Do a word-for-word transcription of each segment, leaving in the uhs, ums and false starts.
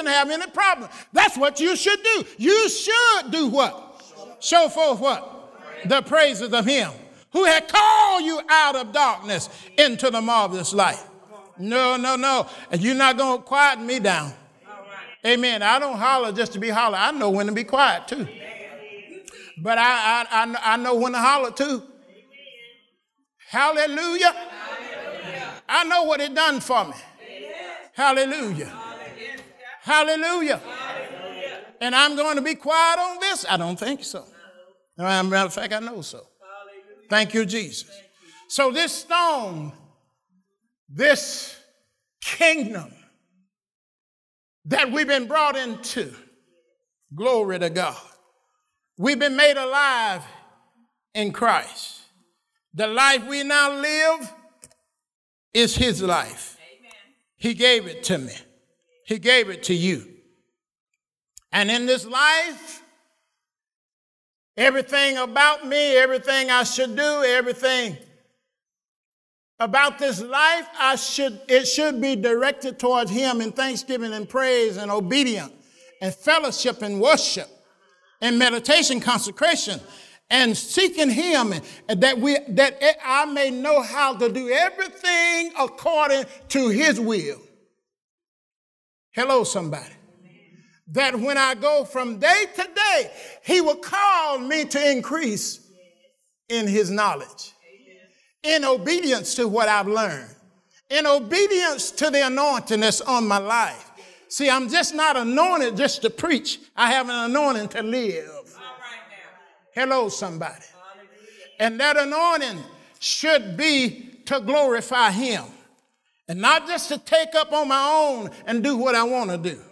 shouldn't have any problem. That's what you should do. You should do what? Show forth what? The praises of him who had called you out of darkness into the marvelous light. No, no, no. And you're not going to quieten me down. Amen. I don't holler just to be holler. I know when to be quiet too. But I, I, I, I know when to holler too. Hallelujah. I know what it done for me. Hallelujah. Hallelujah. And I'm going to be quiet on this? I don't think so. As a matter of fact, I know so. Thank you, Jesus. So this stone, this kingdom that we've been brought into, glory to God. We've been made alive in Christ. The life we now live is his life. Amen. He gave it to me. He gave it to you. And in this life, everything about me, everything I should do, everything about this life, I should it should be directed towards him in thanksgiving and praise and obedience and fellowship and worship and meditation, consecration, and seeking him, and that we that I may know how to do everything according to his will. Hello, somebody. That when I go from day to day, he will call me to increase in his knowledge, in obedience to what I've learned, in obedience to the anointing that's on my life. See, I'm just not anointed just to preach. I have an anointing to live. Hello, somebody. And that anointing should be to glorify him and not just to take up on my own and do what I want to do.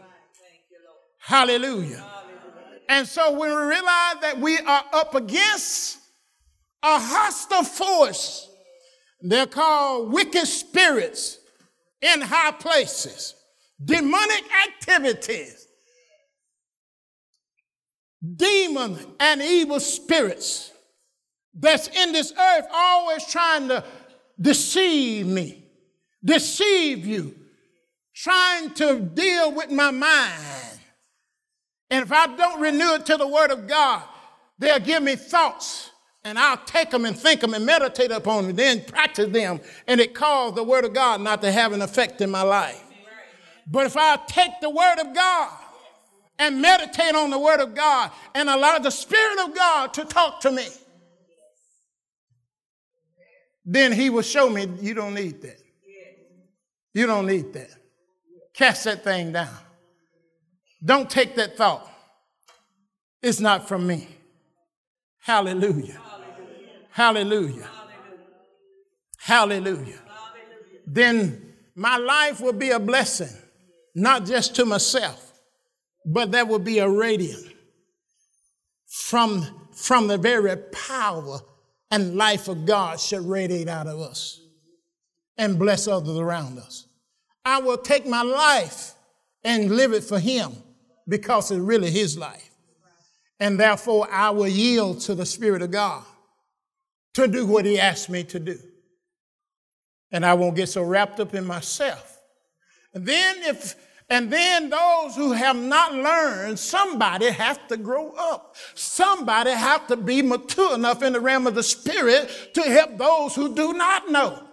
Hallelujah. And so when we realize that we are up against a hostile force, they're called wicked spirits in high places, demonic activities, demon and evil spirits that's in this earth always trying to deceive me, deceive you, trying to deal with my mind. And if I don't renew it to the word of God, they'll give me thoughts and I'll take them and think them and meditate upon them, then practice them, and it causes the word of God not to have an effect in my life. But if I take the word of God and meditate on the word of God and allow the Spirit of God to talk to me, then he will show me you don't need that. You don't need that. Cast that thing down. Don't take that thought. It's not from me. Hallelujah. Hallelujah. Hallelujah. Then my life will be a blessing, not just to myself, but there will be a radiance from, from the very power and life of God should radiate out of us and bless others around us. I will take my life and live it for him because it's really his life. And therefore, I will yield to the Spirit of God to do what he asked me to do. And I won't get so wrapped up in myself. And then if And then those who have not learned, somebody has to grow up. Somebody has to be mature enough in the realm of the Spirit to help those who do not know.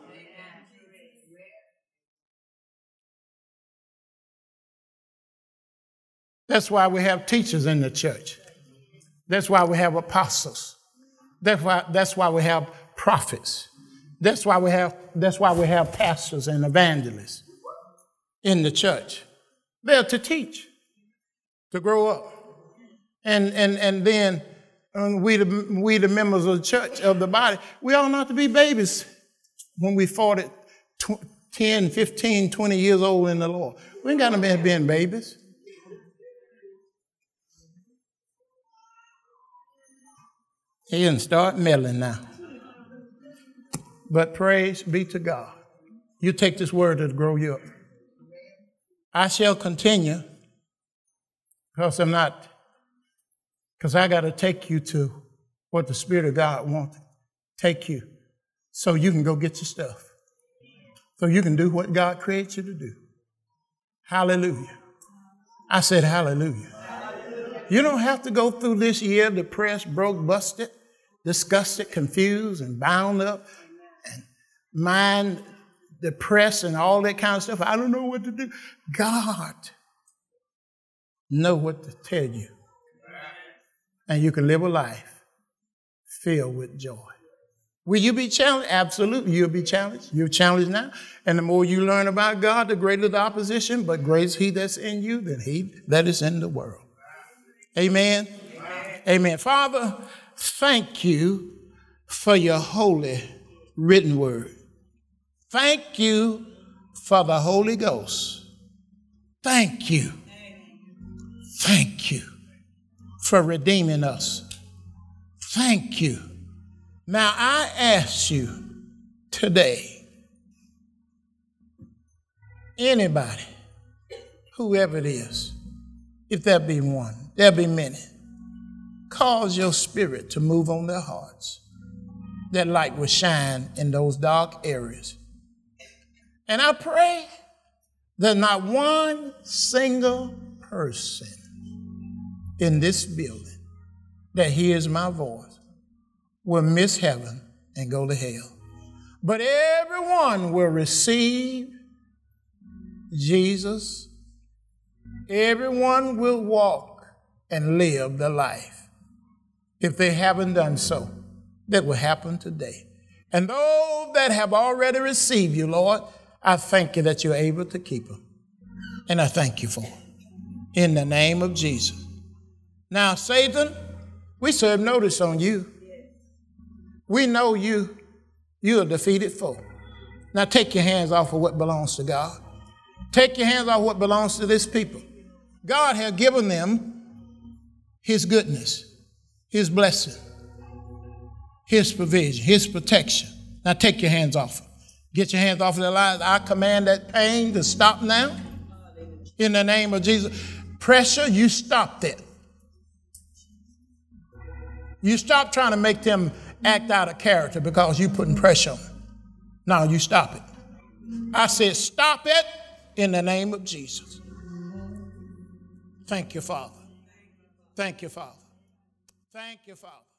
That's why we have teachers in the church. That's why we have apostles. That's why, that's why we have prophets. That's why we have, that's why we have pastors and evangelists in the church. They're to teach, to grow up. And and and then um, we, the, we the members of the church, of the body, we all not to be babies when we forty, ten, fifteen, twenty years old in the Lord. We ain't got to be being babies. He didn't start meddling now. But praise be to God. You take this word to grow you up. I shall continue because I'm not, because I got to take you to what the Spirit of God wants to take you so you can go get your stuff. So you can do what God creates you to do. Hallelujah. I said, hallelujah. Hallelujah. You don't have to go through this year depressed, broke, busted, disgusted, confused, and bound up, and mind depressed and all that kind of stuff. I don't know what to do. God knows what to tell you. And you can live a life filled with joy. Will you be challenged? Absolutely, you'll be challenged. You're challenged now. And the more you learn about God, the greater the opposition, but greater is he that's in you than he that is in the world. Amen? Amen. Amen. Father, thank you for your holy written word. Thank you for the Holy Ghost. Thank you. Thank you for redeeming us. Thank you. Now I ask you today, anybody, whoever it is, if there be one, there be many, cause your spirit to move on their hearts. That light will shine in those dark areas. And I pray that not one single person in this building that hears my voice will miss heaven and go to hell. But everyone will receive Jesus. Everyone will walk and live the life. If they haven't done so, that will happen today. And those that have already received you, Lord, I thank you that you're able to keep them. And I thank you for it. In the name of Jesus. Now, Satan, we serve notice on you. We know you, you're a defeated foe. Now take your hands off of what belongs to God. Take your hands off what belongs to this people. God has given them his goodness, his blessing, his provision, his protection. Now take your hands off. Get your hands off of their lives. I command that pain to stop now. In the name of Jesus. Pressure, you stop that. You stop trying to make them act out of character because you're putting pressure on them. No, you stop it. I said, stop it in the name of Jesus. Thank you, Father. Thank you, Father. Thank you, Father.